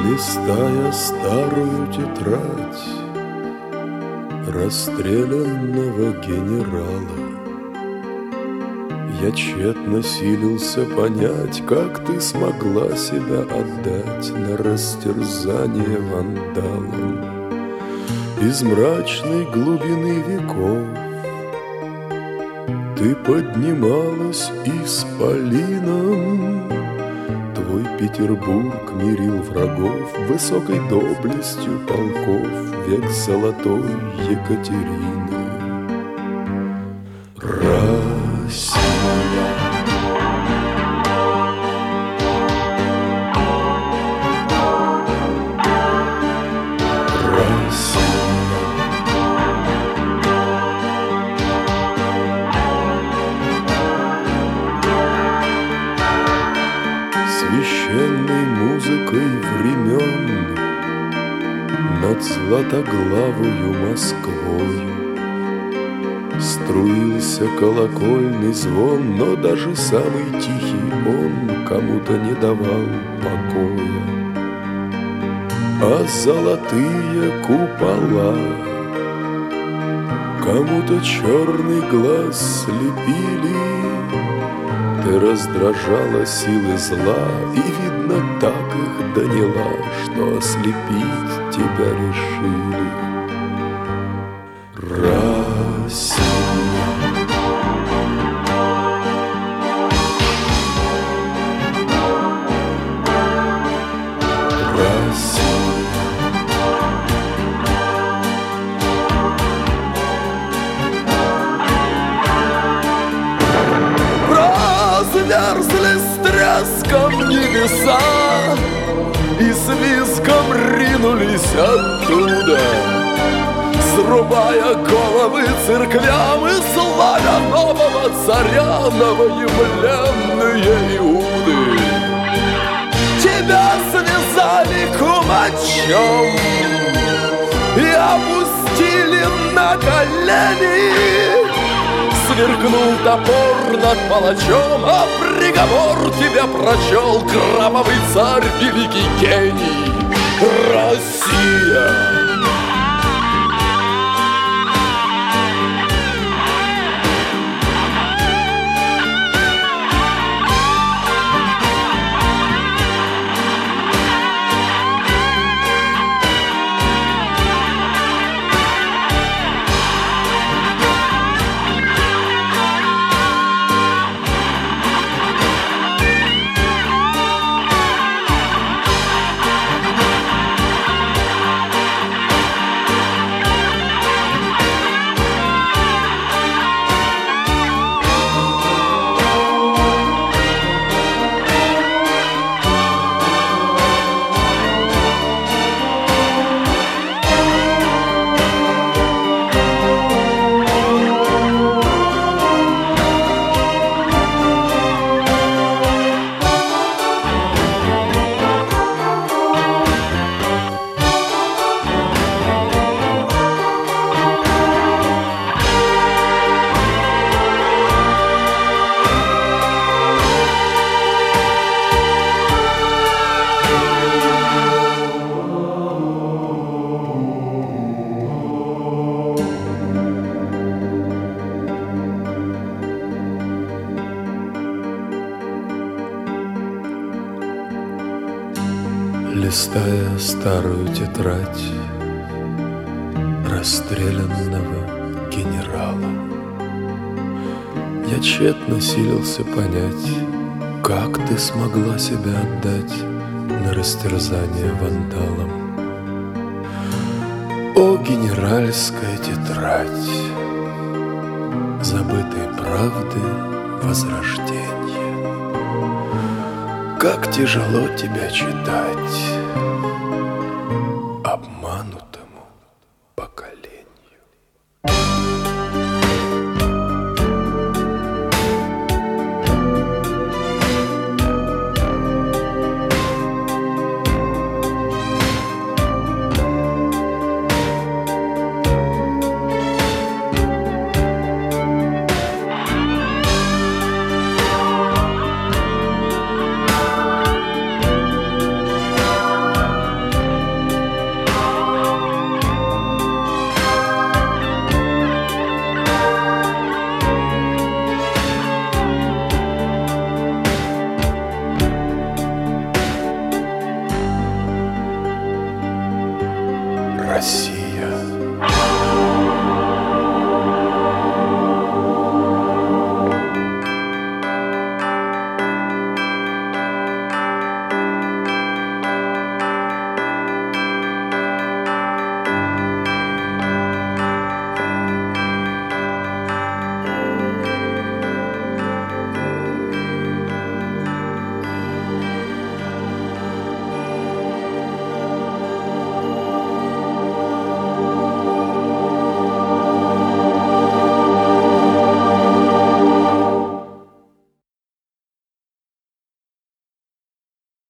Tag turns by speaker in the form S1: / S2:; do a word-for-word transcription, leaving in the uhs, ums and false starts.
S1: Листая старую тетрадь расстрелянного генерала, я тщетно силился понять, как ты смогла себя отдать на растерзание вандалам. Из мрачной глубины веков ты поднималась исполином. Твой Петербург мирил врагов высокой доблестью полков век золотой Екатерины. Россия, священной музыкой времен над златоглавою Москвою струился колокольный звон, но даже самый тихий он кому-то не давал покоя. А золотые купола кому-то черный глаз слепили. Ты раздражала силы зла, и, видно, так их доняла, что ослепить тебя решили. Россия, Россия, разверзли с треском небеса и с визгом ринулись оттуда, срубая головы церквям и славя нового царя, новоявленные Иуды. Тебя связали кумачом и опустили на колени. Сверкнул топор над палачом, а приговор тебе прочел кровавый царь, великий гений. Россия! Листая старую тетрадь расстрелянного генерала, я тщетно силился понять, как ты смогла себя отдать на растерзание вандалам. О, генеральская тетрадь забытой правды возрождения! Как тяжело тебя читать, обманут